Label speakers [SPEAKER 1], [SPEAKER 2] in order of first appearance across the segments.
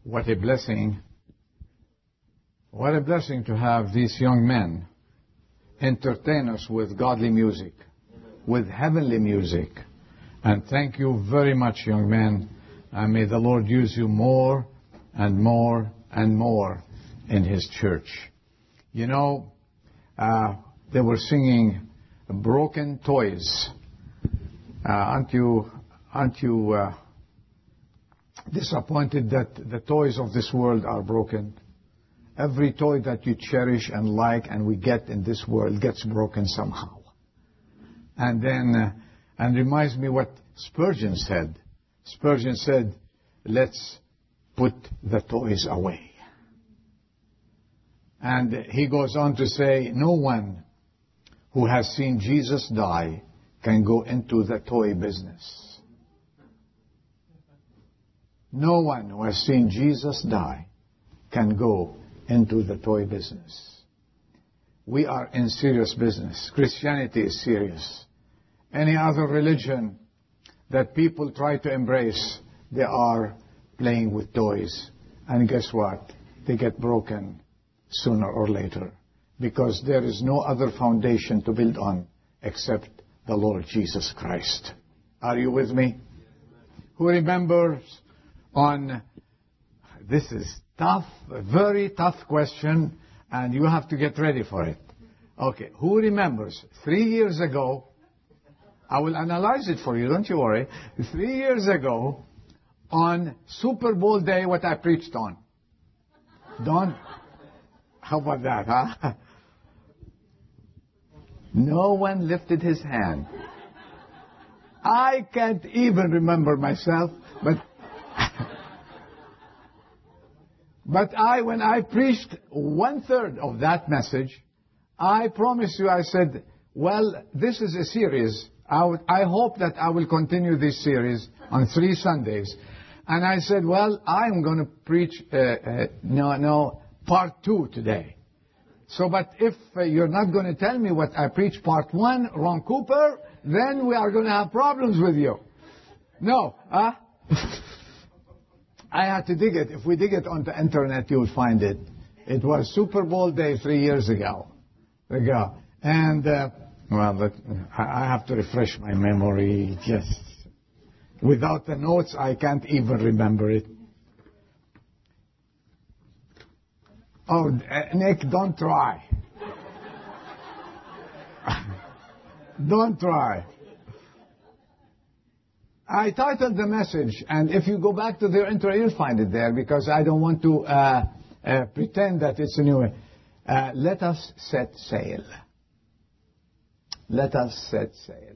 [SPEAKER 1] What a blessing. What a blessing to have these young men entertain us with godly music, with heavenly music. And thank you very much, young men. And may the Lord use you more and more and more in His church. You know, they were singing Broken Toys. Aren't you disappointed that the toys of this world are broken? Every toy that you cherish and like and we get in this world gets broken somehow. And then, and reminds me what Spurgeon said. Spurgeon said, let's put the toys away. And he goes on to say, no one who has seen Jesus die can go into the toy business. No one who has seen Jesus die can go into the toy business. We are in serious business. Christianity is serious. Any other religion that people try to embrace, they are playing with toys. And guess what? They get broken sooner or later, because there is no other foundation to build on except the Lord Jesus Christ. Are you with me? Who remembers on, this is tough, a very tough question, and you have to get ready for it. Okay, who remembers 3 years ago, I will analyze it for you, don't you worry. 3 years ago, on Super Bowl day, what I preached on? Don't? How about that, huh? No one lifted his hand. I can't even remember myself, but when I preached 1/3 of that message, I promise you, I said, well, this is a series. I hope that I will continue this series on 3 Sundays. And I said, well, I'm going to preach, part 2 today. So, but if you're not going to tell me what I preached part 1, Ron Cooper, then we are going to have problems with you. No, huh? I had to dig it. If we dig it on the internet, you'll find it. It was Super Bowl day 3 years ago. And, well, I have to refresh my memory. Just without the notes, I can't even remember it. Oh, Nick, don't try. Don't try. I titled the message, and if you go back to the intro, you'll find it there, because I don't want to pretend that it's a new way. Let us set sail. Let us set sail.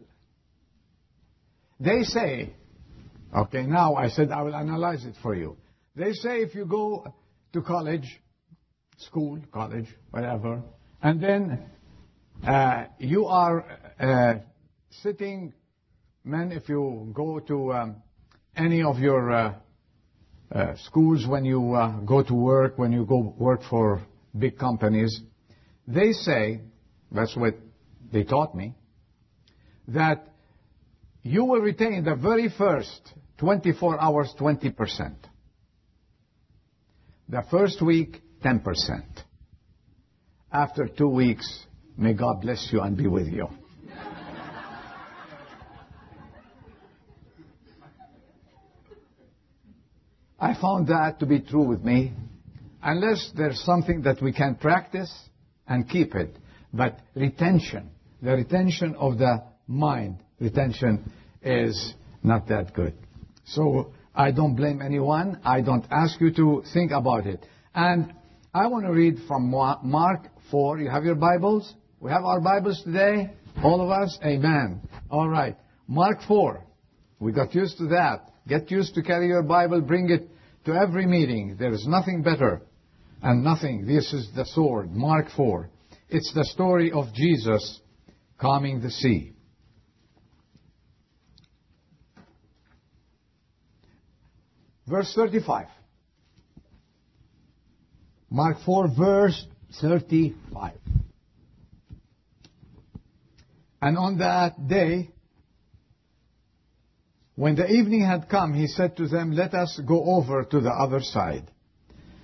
[SPEAKER 1] They say, okay, now I said I will analyze it for you. They say if you go to college, school, college, whatever, and then you are sitting, men, if you go to any of your schools, when you go to work, when you go work for big companies, they say, that's what they taught me, that you will retain the very first 24 hours 20%. The first week, 10%. After 2 weeks, may God bless you and be with you. I found that to be true with me, unless there's something that we can practice and keep it. But retention, the retention of the mind, retention is not that good. So I don't blame anyone. I don't ask you to think about it. And I want to read from Mark 4. You have your Bibles? We have our Bibles today? All of us? Amen. All right. Mark 4. We got used to that. Get used to carry your Bible. Bring it to every meeting. There is nothing better and nothing. This is the sword. Mark 4. It's the story of Jesus calming the sea. Verse 35. Mark 4, verse 35. And on that day, when the evening had come, he said to them, let us go over to the other side.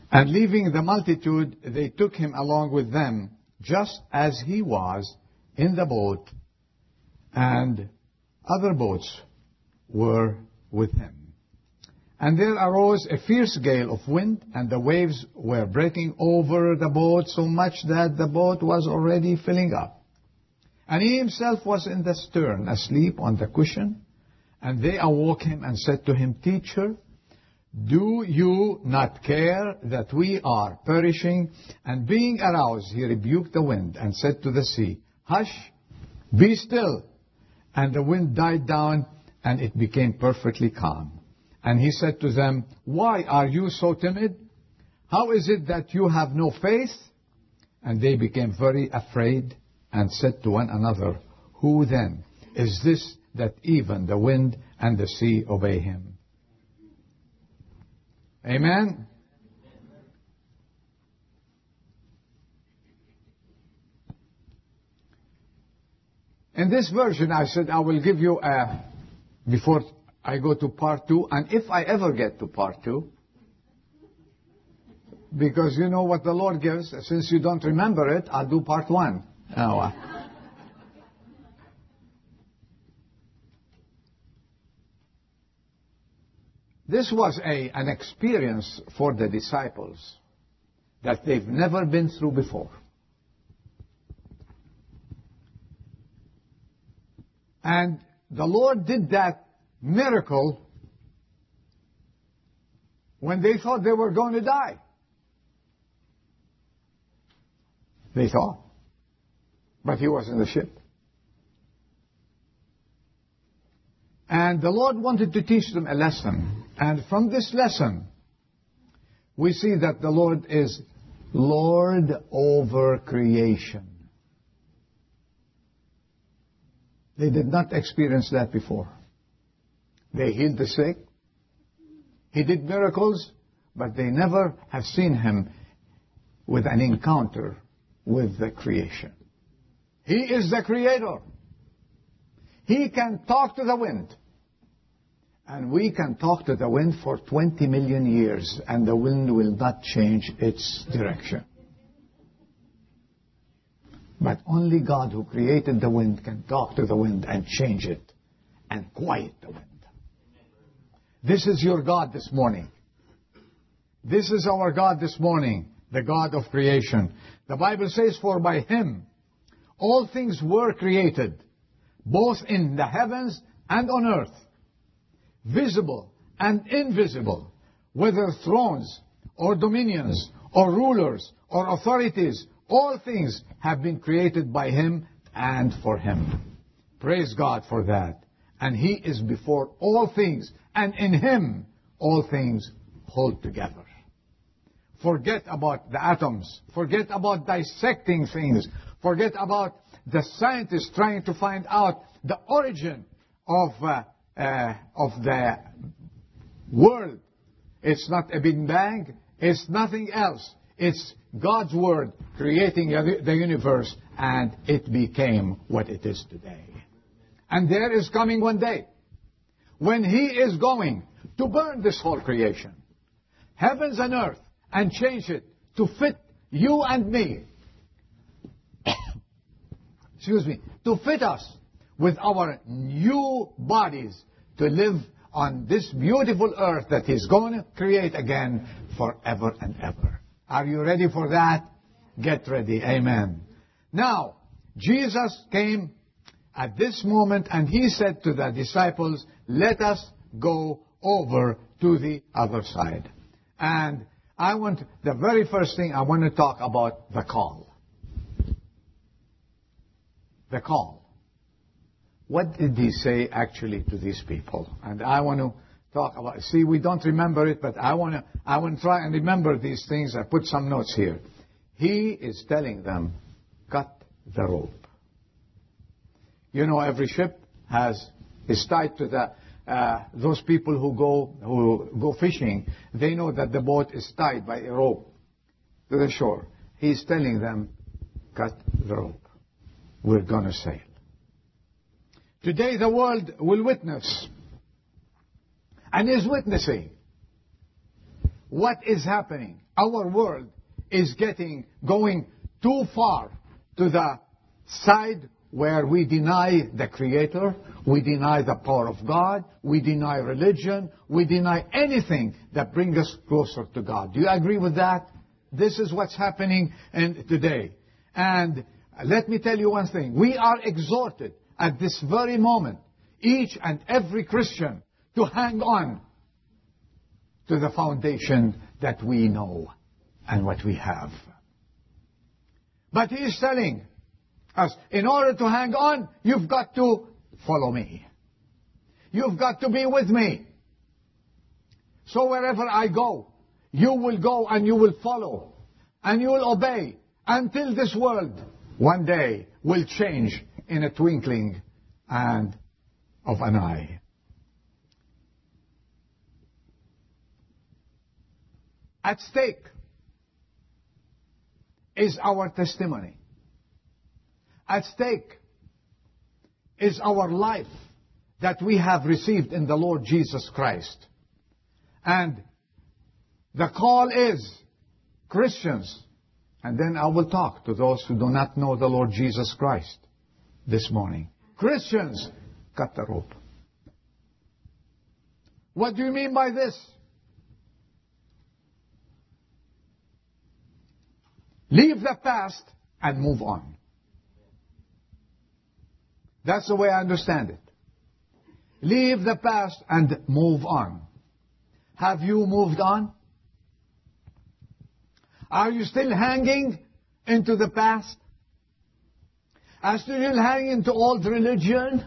[SPEAKER 1] And leaving the multitude, they took him along with them, just as he was in the boat, and other boats were with him. And there arose a fierce gale of wind, and the waves were breaking over the boat so much that the boat was already filling up. And he himself was in the stern, asleep on the cushion. And they awoke him and said to him, Teacher, do you not care that we are perishing? And being aroused, he rebuked the wind and said to the sea, Hush, be still. And the wind died down, and it became perfectly calm. And he said to them, Why are you so timid? How is it that you have no faith? And they became very afraid and said to one another, Who then is this that even the wind and the sea obey him? Amen? In this version, I said I will give you before I go to part 2, and if I ever get to part 2, because you know what the Lord gives, since you don't remember it, I'll do part 1. Oh, this was an experience for the disciples that they've never been through before. And the Lord did that miracle when they thought they were going to die. They thought. But he was in the ship. And the Lord wanted to teach them a lesson. And from this lesson, we see that the Lord is Lord over creation. They did not experience that before. They healed the sick. He did miracles, but they never have seen him with an encounter with the creation. He is the creator. He can talk to the wind. And we can talk to the wind for 20 million years, and the wind will not change its direction. But only God who created the wind can talk to the wind and change it and quiet the wind. This is your God this morning. This is our God this morning, the God of creation. The Bible says, For by him all things were created, both in the heavens and on earth, visible and invisible, whether thrones or dominions or rulers or authorities, all things have been created by him and for him. Praise God for that. And he is before all things, and in him all things hold together. Forget about the atoms. Forget about dissecting things. Forget about the scientists trying to find out the origin of the world. It's not a Big Bang. It's nothing else. It's God's Word creating the universe, and it became what it is today. And there is coming one day when he is going to burn this whole creation, heavens and earth, and change it to fit you and me. Excuse me. To fit us with our new bodies to live on this beautiful earth that he's going to create again forever and ever. Are you ready for that? Get ready. Amen. Now, Jesus came at this moment and he said to the disciples, let us go over to the other side. And the very first thing I want to talk about the call. The call. What did he say actually to these people? And I want to talk about, see, we don't remember it, but I want to try and remember these things. I put some notes here. He is telling them, cut the rope. You know, every ship is tied to those people who go fishing. They know that the boat is tied by a rope to the shore. He's telling them, cut the rope. We're going to sail. Today the world will witness and is witnessing what is happening? Our world is going too far to the side where we deny the Creator, we deny the power of God, we deny religion, we deny anything that brings us closer to God. Do you agree with that? This is what's happening today. And let me tell you one thing. We are exhorted at this very moment, each and every Christian, to hang on to the foundation that we know and what we have. But he is telling us, in order to hang on, you've got to follow me. You've got to be with me. So wherever I go, you will go and you will follow and you will obey until this world one day will change in a twinkling and of an eye. At stake is our testimony. At stake is our life that we have received in the Lord Jesus Christ. And the call is, Christians, and then I will talk to those who do not know the Lord Jesus Christ this morning. Christians, cut the rope. What do you mean by this? Leave the past and move on. That's the way I understand it. Leave the past and move on. Have you moved on? Are you still hanging into the past? Are you still hanging to old religion?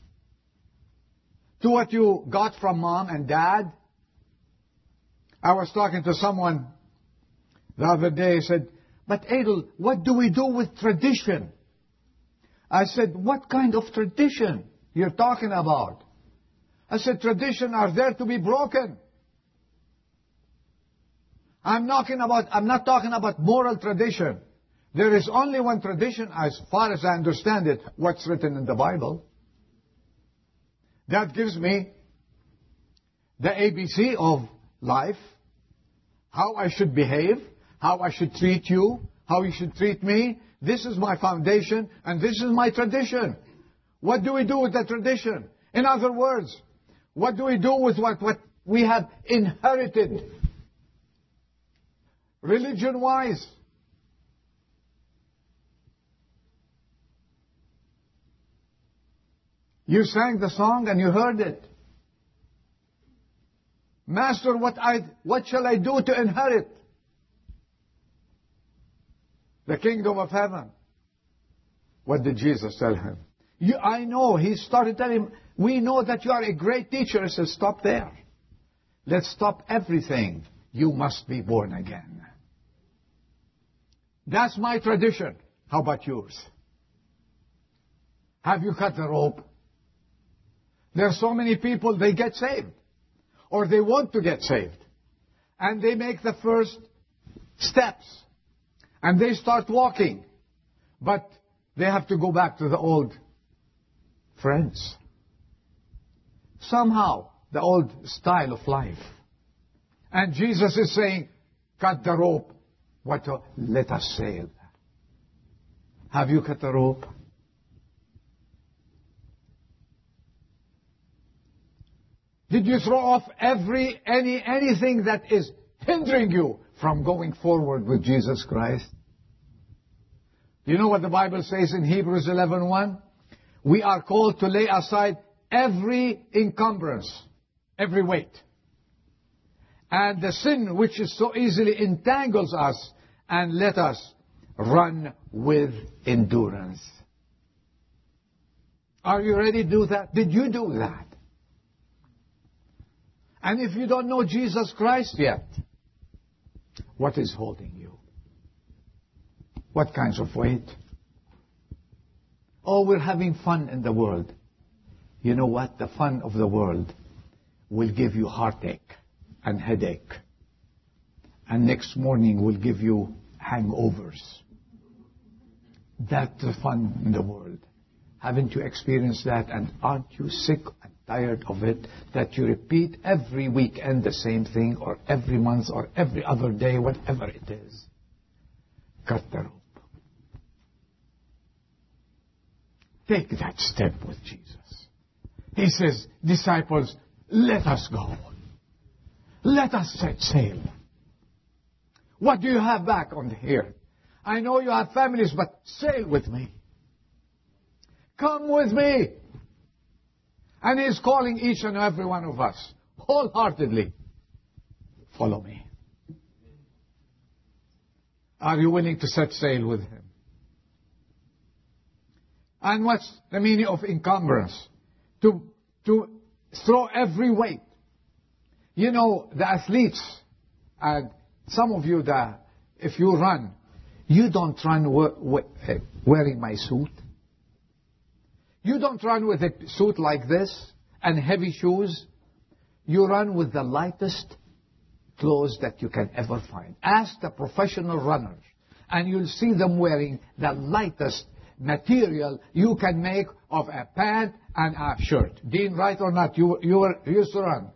[SPEAKER 1] To what you got from mom and dad? I was talking to someone the other day. He said, "But Adel, what do we do with tradition?" I said, "What kind of tradition you're talking about?" I said, "Tradition are there to be broken. I'm not talking about moral tradition. There is only one tradition, as far as I understand it, what's written in the Bible. That gives me the ABC of life, how I should behave, how I should treat you, how you should treat me. This is my foundation, and this is my tradition. What do we do with the tradition? In other words, what do we do with what we have inherited religion-wise? You sang the song and you heard it. Master, what shall I do to inherit the kingdom of heaven? What did Jesus tell him? I know. He started telling him, we know that you are a great teacher. He said, stop there. Let's stop everything. You must be born again. That's my tradition. How about yours? Have you cut the rope? There are so many people, they get saved. Or they want to get saved. And they make the first steps. And they start walking. But they have to go back to the old friends. Somehow, the old style of life. And Jesus is saying, cut the rope. Let us sail. Have you cut the rope? Did you throw off anything that is hindering you from going forward with Jesus Christ? You know what the Bible says in Hebrews 11:1? We are called to lay aside every encumbrance, every weight, and the sin which is so easily entangles us, and let us run with endurance. Are you ready to do that? Did you do that? And if you don't know Jesus Christ yet, what is holding you? What kinds of weight? Oh, we're having fun in the world. You know what? The fun of the world will give you heartache and headache. And next morning will give you hangovers. That's the fun in the world. Haven't you experienced that? And aren't you sick and tired of it, that you repeat every weekend the same thing, or every month, or every other day, whatever it is. Cut the rope. Take that step with Jesus. He says, disciples, let us go. Let us set sail. What do you have back on here? I know you have families, but sail with me. Come with me. And He's calling each and every one of us wholeheartedly. Follow me. Are you willing to set sail with Him? And what's the meaning of encumbrance? To throw every weight. You know, the athletes, and some of you, if you run, you don't run wearing my suit. You don't run with a suit like this and heavy shoes. You run with the lightest clothes that you can ever find. Ask the professional runners, and you'll see them wearing the lightest material you can make of a pant and a shirt. Dean, right or not? You used to run.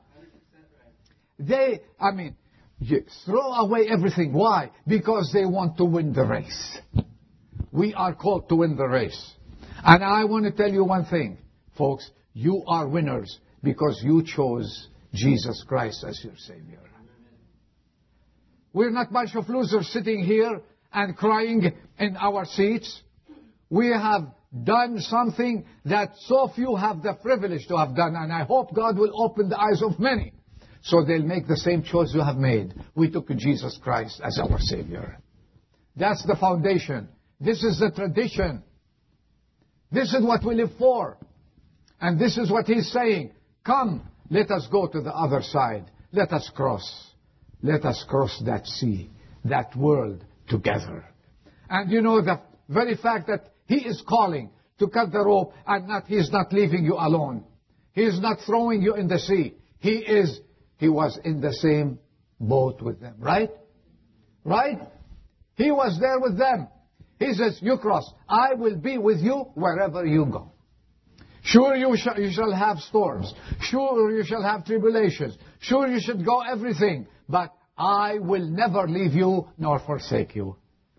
[SPEAKER 1] You throw away everything. Why? Because they want to win the race. We are called to win the race. And I want to tell you one thing, folks. You are winners because you chose Jesus Christ as your Savior. We're not a bunch of losers sitting here and crying in our seats. We have done something that so few have the privilege to have done, and I hope God will open the eyes of many so they'll make the same choice you have made. We took Jesus Christ as our Savior. That's the foundation. This is the tradition. This is what we live for. And this is what He's saying. Come, let us go to the other side. Let us cross. Let us cross that sea, that world together. And you know, the very fact that He is calling to cut the rope, and He's not leaving you alone. He is not throwing you in the sea. He was in the same boat with them, right? Right? He was there with them. He says, you cross. I will be with you wherever you go. Sure, you shall have storms. Sure, you shall have tribulations. Sure, you should go everything. But I will never leave you nor forsake you.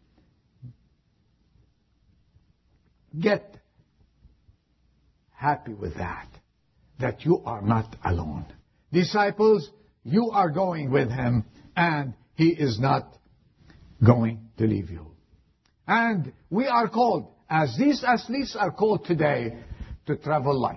[SPEAKER 1] Get happy with that you are not alone. Disciples, you are going with Him, and He is not going to leave you. And we are called, as these athletes are called today, to travel light.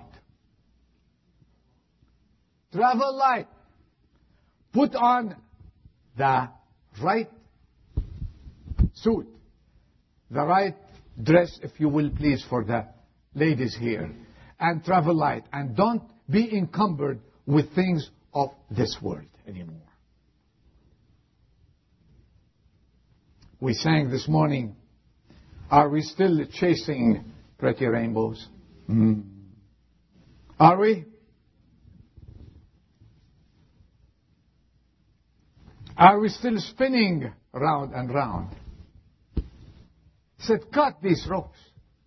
[SPEAKER 1] Travel light. Put on the right suit, the right dress, if you will please, for the ladies here, and travel light. And don't be encumbered with things of this world anymore. We sang this morning, are we still chasing pretty rainbows? Are we? Are we still spinning round and round? He said, cut these ropes.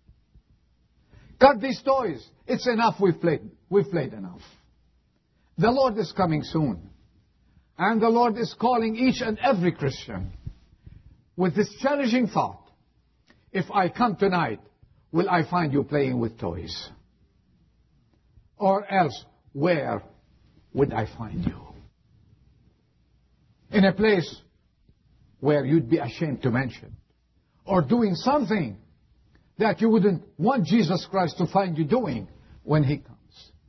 [SPEAKER 1] Cut these toys. It's enough, we've played. We've played enough. The Lord is coming soon. And the Lord is calling each and every Christian with this challenging thought. If I come tonight, will I find you playing with toys? Or else, where would I find you? In a place where you'd be ashamed to mention. Or doing something that you wouldn't want Jesus Christ to find you doing when He comes.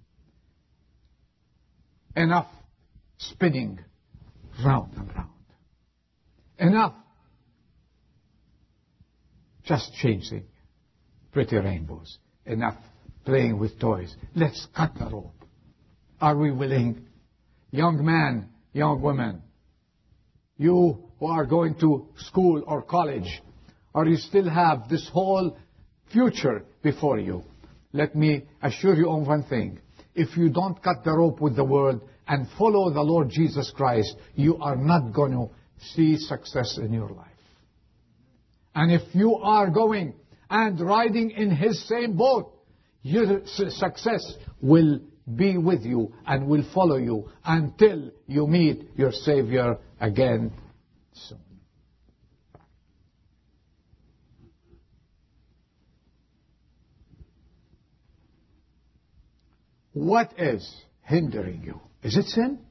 [SPEAKER 1] Enough spinning round and round. Enough just chasing pretty rainbows. Enough playing with toys. Let's cut the rope. Are we willing? Young man, young woman, you who are going to school or college, or you still have this whole future before you, let me assure you on one thing. If you don't cut the rope with the world and follow the Lord Jesus Christ, you are not going to see success in your life. And if you are going and riding in His same boat, your success will be with you and will follow you until you meet your Savior again soon. What is hindering you? Is it sin?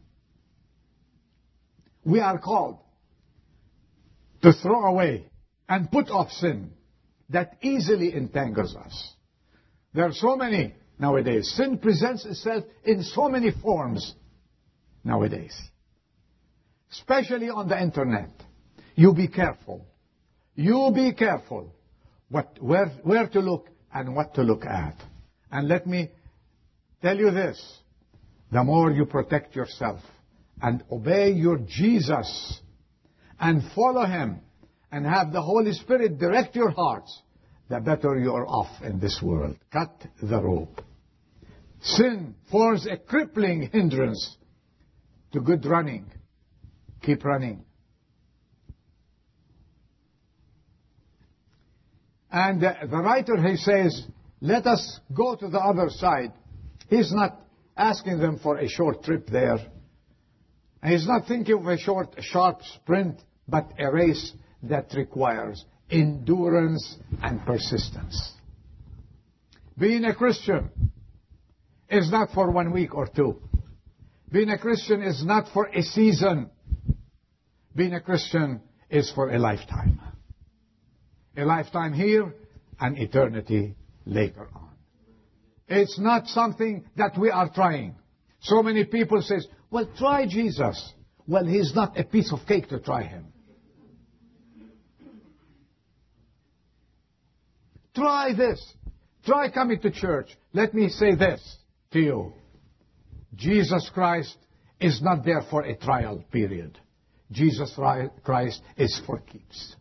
[SPEAKER 1] We are called to throw away and put off sin that easily entangles us. There are so many nowadays. Sin presents itself in so many forms nowadays, especially on the internet. You be careful. You be careful where to look and what to look at. And let me tell you this, the more you protect yourself and obey your Jesus and follow Him and have the Holy Spirit direct your hearts, the better you are off in this world. Cut the rope. Sin forms a crippling hindrance to good running. Keep running. And the writer, he says, let us go to the other side. He's not asking them for a short trip there. And he's not thinking of a short, sharp sprint, but a race that requires endurance and persistence. Being a Christian is not for 1 week or 2. Being a Christian is not for a season. Being a Christian is for a lifetime. A lifetime here and eternity later on. It's not something that we are trying. So many people say, well, try Jesus. Well, He's not a piece of cake to try Him. Try this. Try coming to church. Let me say this to you. Jesus Christ is not there for a trial period. Jesus Christ is for keeps.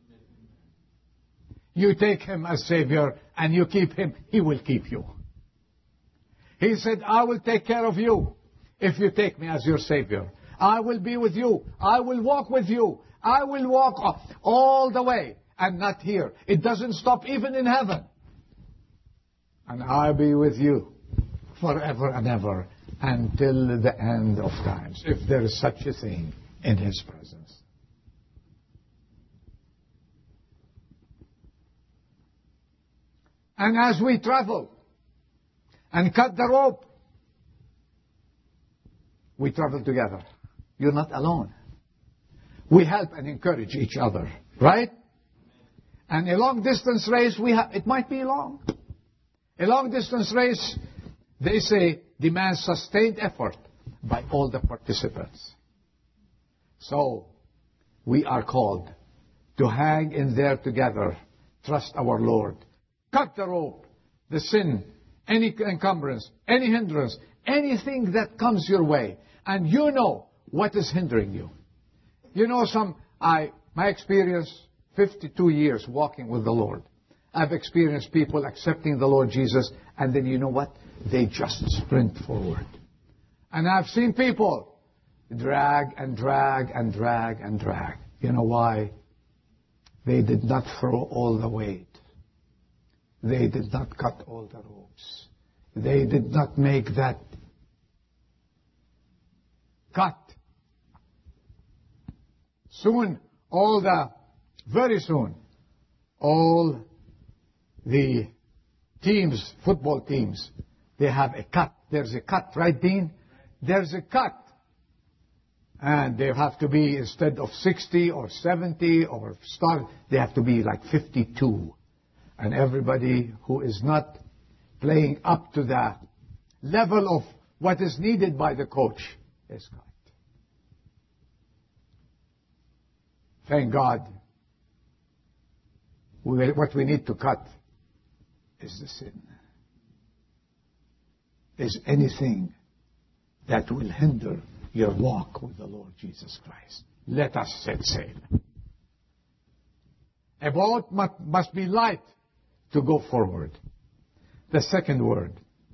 [SPEAKER 1] You take Him as Savior and you keep Him, He will keep you. He said, I will take care of you if you take me as your Savior. I will be with you. I will walk with you. I will walk all the way and not here. It doesn't stop even in heaven. And I'll be with you forever and ever until the end of times, if there is such a thing in His presence. And as we travel and cut the rope, we travel together. You're not alone. We help and encourage each other, right? And a long-distance race, it might be long. A long-distance race, they say, demands sustained effort by all the participants. So, we are called to hang in there together, trust our Lord, cut the rope, the sin, any encumbrance, any hindrance, anything that comes your way, and you know what is hindering you. You know, my experience, 52 years walking with the Lord. I've experienced people accepting the Lord Jesus, and then you know what? They just sprint forward. And I've seen people drag and drag and drag and drag. You know why? They did not throw all the weight. They did not cut all the ropes. They did not make that cut. Very soon, all the teams, football teams, they have a cut. There's a cut, right, Dean? There's a cut. And they have to be, instead of 60 or 70 or they have to be like 52. And everybody who is not playing up to the level of what is needed by the coach is cut. Thank God. What we need to cut is the sin. Is anything that will hinder your walk with the Lord Jesus Christ. Let us set sail. A boat must be light to go forward. The second word.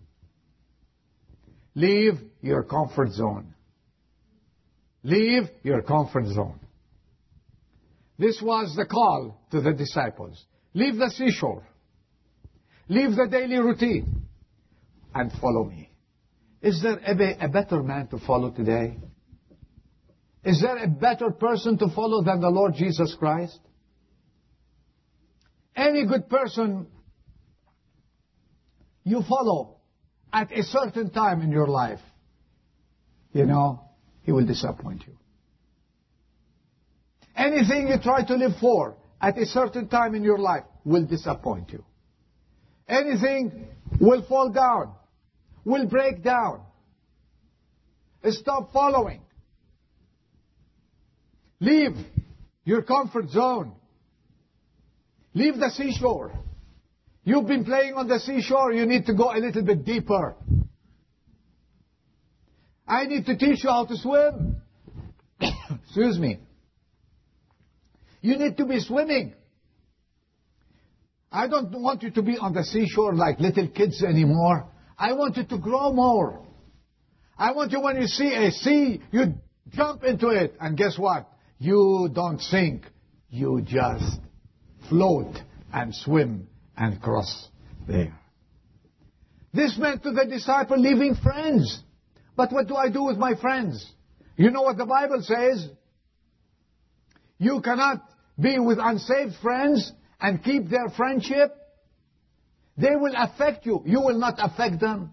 [SPEAKER 1] Leave your comfort zone. Leave your comfort zone. This was the call to the disciples. Leave the seashore. Leave the daily routine and follow me. Is there a better man to follow today? Is there a better person to follow than the Lord Jesus Christ? Any good person you follow at a certain time in your life, he will disappoint you. Anything you try to live for at a certain time in your life will disappoint you. Anything will fall down, will break down. Stop following. Leave your comfort zone. Leave the seashore. You've been playing on the seashore, you need to go a little bit deeper. I need to teach you how to swim. Excuse me. You need to be swimming. I don't want you to be on the seashore like little kids anymore. I want you to grow more. I want you, when you see a sea, you jump into it. And guess what? You don't sink. You just float and swim and cross there. This meant to the disciple leaving friends. But what do I do with my friends? You know what the Bible says? You cannot be with unsaved friends and keep their friendship. They will affect you. You will not affect them.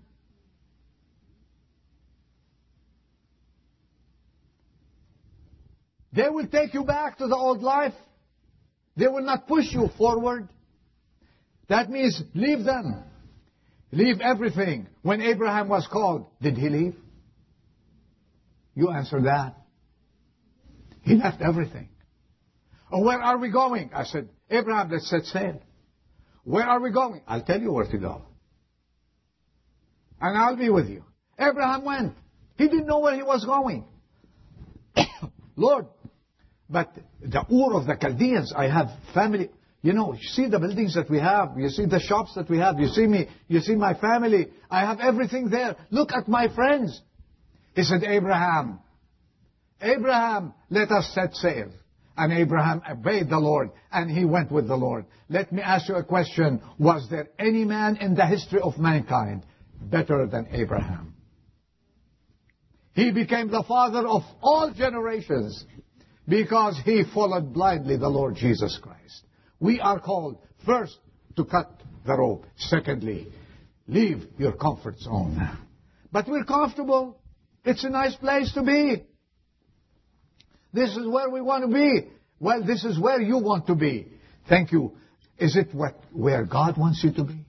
[SPEAKER 1] They will take you back to the old life. They will not push you forward. That means leave them. Leave everything. When Abraham was called, did he leave? You answer that. He left everything. Oh, where are we going? I said, Abraham, let's set sail. Where are we going? I'll tell you where to go. And I'll be with you. Abraham went. He didn't know where he was going. Lord, but the Ur of the Chaldeans, I have family. You see the buildings that we have. You see the shops that we have. You see me. You see my family. I have everything there. Look at my friends. He said, Abraham, let us set sail. And Abraham obeyed the Lord, and he went with the Lord. Let me ask you a question. Was there any man in the history of mankind better than Abraham? He became the father of all generations because he followed blindly the Lord Jesus Christ. We are called, first, to cut the rope. Secondly, leave your comfort zone. But we're comfortable. It's a nice place to be. This is where we want to be. Well, this is where you want to be. Thank you. Is it where God wants you to be?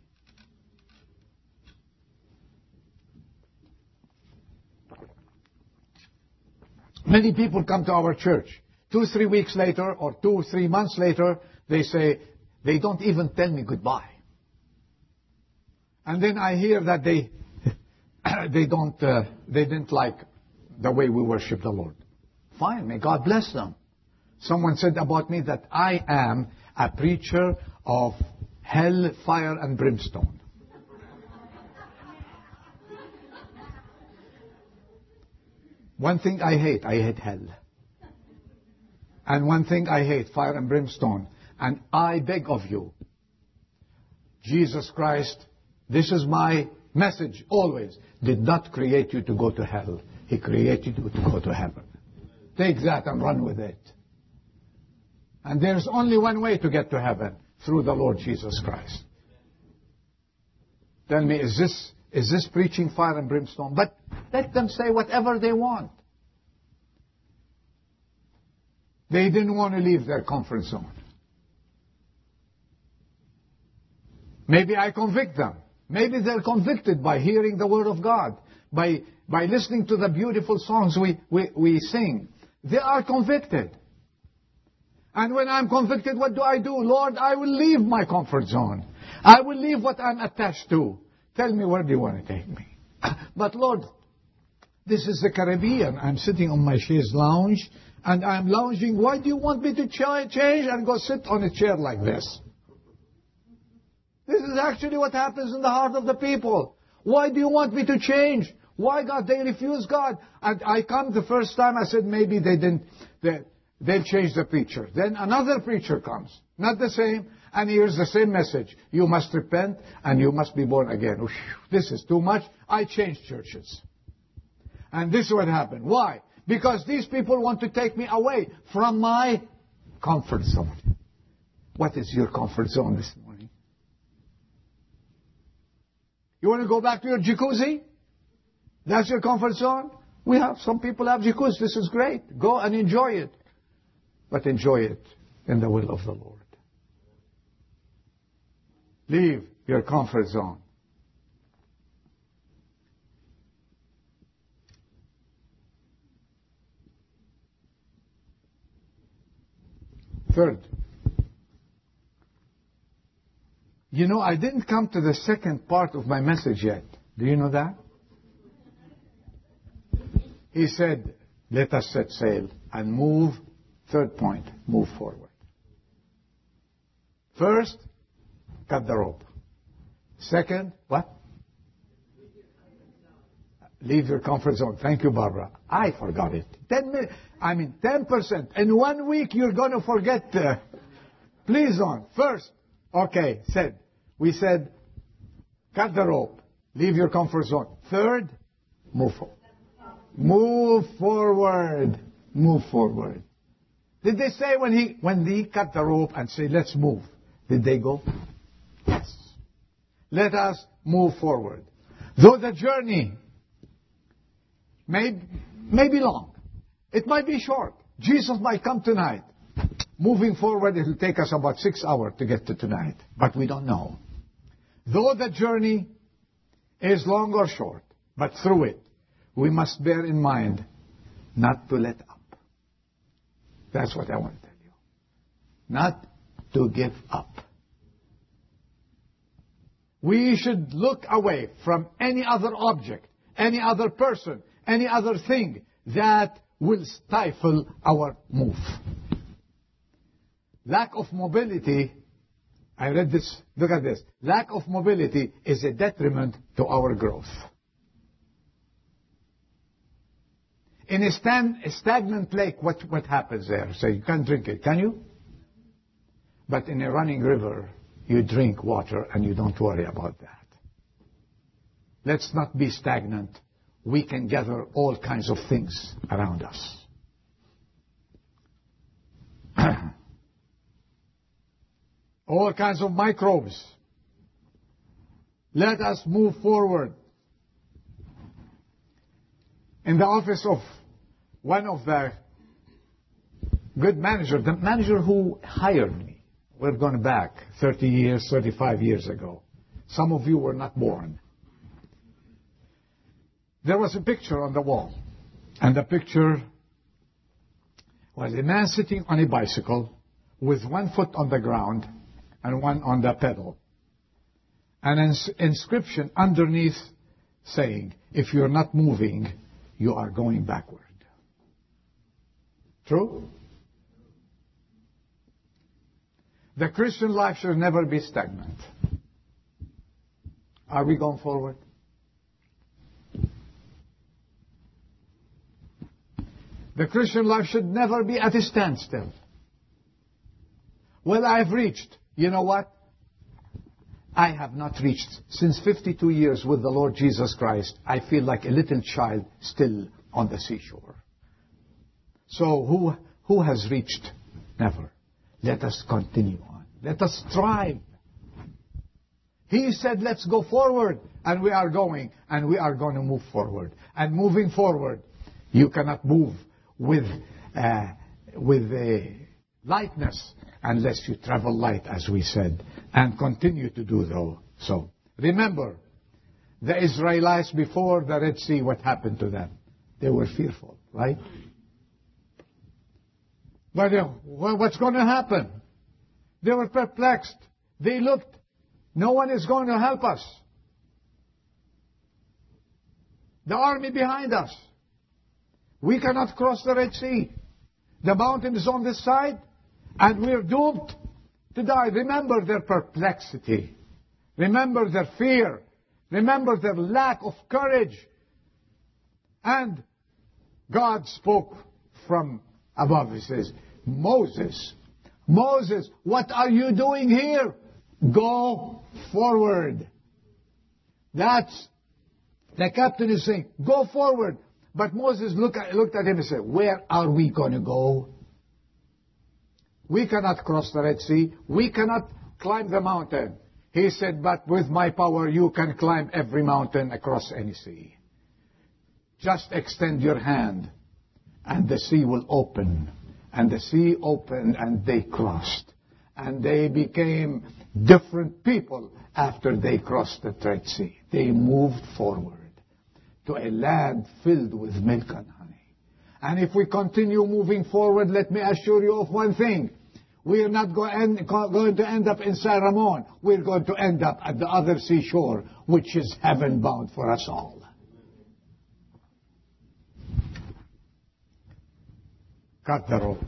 [SPEAKER 1] Many people come to our church. 2-3 weeks later or 2-3 months later, they say, they don't even tell me goodbye. And then I hear that they didn't like the way we worship the Lord. Fine, may God bless them. Someone said about me that I am a preacher of hell, fire, and brimstone. One thing I hate hell. And one thing I hate, fire and brimstone. And I beg of you, Jesus Christ, this is my message always, did not create you to go to hell. He created you to go to heaven. Take that and run with it. And there's only one way to get to heaven, through the Lord Jesus Christ. Tell me, is this preaching fire and brimstone? But let them say whatever they want. They didn't want to leave their comfort zone. Maybe I convict them. Maybe they're convicted by hearing the Word of God, by listening to the beautiful songs we sing. They are convicted. And when I'm convicted, what do? Lord, I will leave my comfort zone. I will leave what I'm attached to. Tell me, where do you want to take me? But Lord, this is the Caribbean. I'm sitting on my chaise lounge, and I'm lounging. Why do you want me to change and go sit on a chair like this? This is actually what happens in the heart of the people. Why do you want me to change? Why, God? They refuse God. And I come the first time, I said, maybe they'll change the preacher. Then another preacher comes, not the same, and hears the same message. You must repent, and you must be born again. This is too much. I changed churches. And this is what happened. Why? Because these people want to take me away from my comfort zone. What is your comfort zone this morning? You want to go back to your jacuzzi? That's your comfort zone? Some people have jacuzzi. This is great. Go and enjoy it. But enjoy it in the will of the Lord. Leave your comfort zone. Third, I didn't come to the second part of my message yet. Do you know that? He said, let us set sail and move. Third point, move forward. First, cut the rope. Second, what? Leave your comfort zone. Thank you, Barbara. I forgot it. 10%. In 1 week, you're going to forget. Please don't. First, okay, we said, cut the rope. Leave your comfort zone. Third, move forward. Move forward. Move forward. Did they say when he cut the rope and say, let's move, did they go? Yes. Let us move forward. Though the journey may be long. It might be short. Jesus might come tonight. Moving forward, it will take us about 6 hours to get to tonight. But we don't know. Though the journey is long or short, but through it, we must bear in mind not to let up. That's what I want to tell you. Not to give up. We should look away from any other object, any other person, any other thing that will stifle our move. Lack of mobility, I read this, look at this. Lack of mobility is a detriment to our growth. In a stagnant lake, what happens there? So you can't drink it, can you? But in a running river, you drink water and you don't worry about that. Let's not be stagnant. We can gather all kinds of things around us. All kinds of microbes. Let us move forward. In the office of one of the good managers, the manager who hired me, we're going back 30 years, 35 years ago. Some of you were not born. There was a picture on the wall, and the picture was a man sitting on a bicycle with 1 foot on the ground and 1 on the pedal. And an inscription underneath saying, if you're not moving, you are going backward. True? The Christian life should never be stagnant. Are we going forward? The Christian life should never be at a standstill. Well, I've reached. You know what? I have not reached. Since 52 years with the Lord Jesus Christ, I feel like a little child still on the seashore. So who has reached? Never. Let us continue on. Let us strive. He said, let's go forward. And we are going. And we are going to move forward. And moving forward, you cannot move with lightness unless you travel light, as we said, and continue to do so. Remember, the Israelites before the Red Sea, what happened to them? They were fearful, right? But what's going to happen? They were perplexed. They looked. No one is going to help us. The army behind us. We cannot cross the Red Sea. The mountain is on this side, and we're doomed to die. Remember their perplexity. Remember their fear. Remember their lack of courage. And God spoke from above. He says, Moses, what are you doing here? Go forward. That's the captain is saying, go forward. But Moses looked at him and said, where are we going to go? We cannot cross the Red Sea. We cannot climb the mountain. He said, but with my power you can climb every mountain across any sea. Just extend your hand and the sea will open. And the sea opened and they crossed. And they became different people after they crossed the Red Sea. They moved forward to a land filled with milk and honey. And if we continue moving forward, let me assure you of one thing. We are not going to end up in San Ramon. We're going to end up at the other seashore, which is heaven bound for us all. Cut the rope.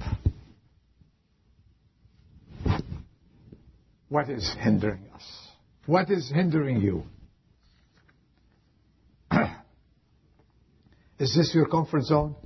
[SPEAKER 1] What is hindering us? What is hindering you? Is this your comfort zone?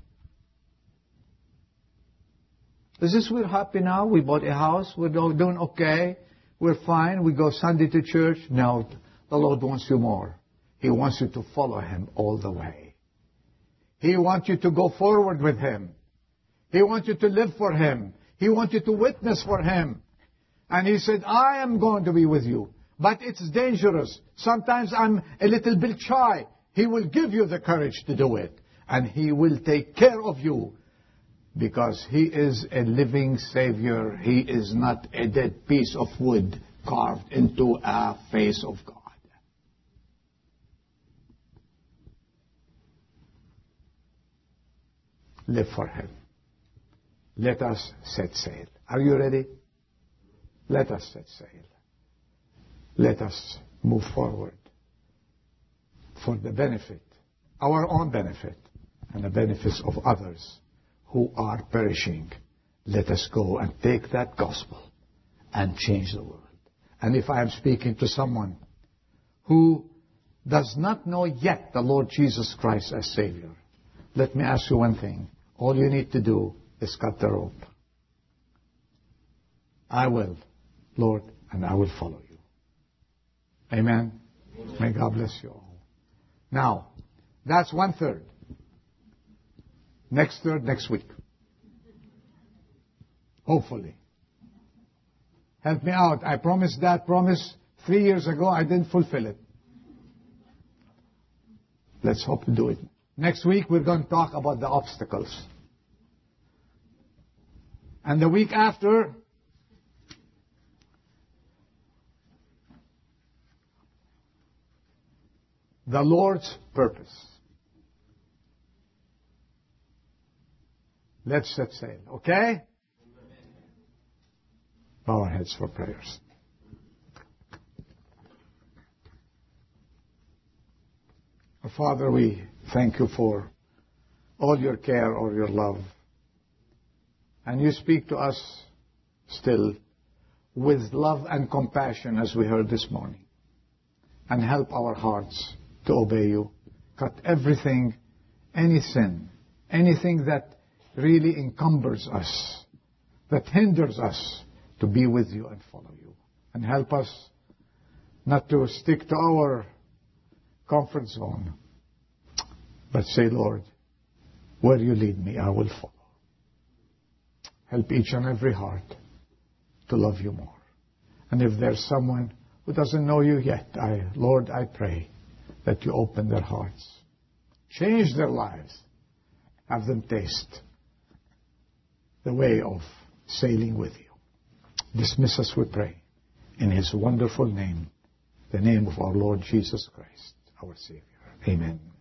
[SPEAKER 1] Is this we're happy now? We bought a house. We're doing okay. We're fine. We go Sunday to church. No, the Lord wants you more. He wants you to follow Him all the way. He wants you to go forward with Him. He wants you to live for Him. He wants you to witness for Him. And He said, I am going to be with you. But it's dangerous. Sometimes I'm a little bit shy. He will give you the courage to do it. And He will take care of you. Because He is a living Savior. He is not a dead piece of wood carved into a face of God. Live for Him. Let us set sail. Are you ready? Let us set sail. Let us move forward for the benefit, our own benefit, and the benefits of others who are perishing. Let us go and take that gospel and change the world. And if I am speaking to someone who does not know yet the Lord Jesus Christ as Savior, let me ask you one thing. All you need to do is cut the rope. I will, Lord, and I will follow you. Amen. May God bless you all. Now, that's 1/3. Next third, next week. Hopefully. Help me out. I promised that promise 3 years ago. I didn't fulfill it. Let's hope to do it. Next week, we're going to talk about the obstacles. And the week after, the Lord's purpose. Let's set sail, okay? Bow our heads for prayers. Father, we thank you for all your care or your love. And you speak to us still with love and compassion as we heard this morning. And help our hearts to obey you. Cut everything, any sin, anything that really encumbers us, that hinders us to be with you and follow you. And help us not to stick to our comfort zone, but say, Lord, where you lead me, I will follow. Help each and every heart to love you more. And if there's someone who doesn't know you yet, Lord, I pray that you open their hearts, change their lives, have them taste the way of sailing with you. Dismiss us, we pray, in His wonderful name, the name of our Lord Jesus Christ, our Savior. Amen.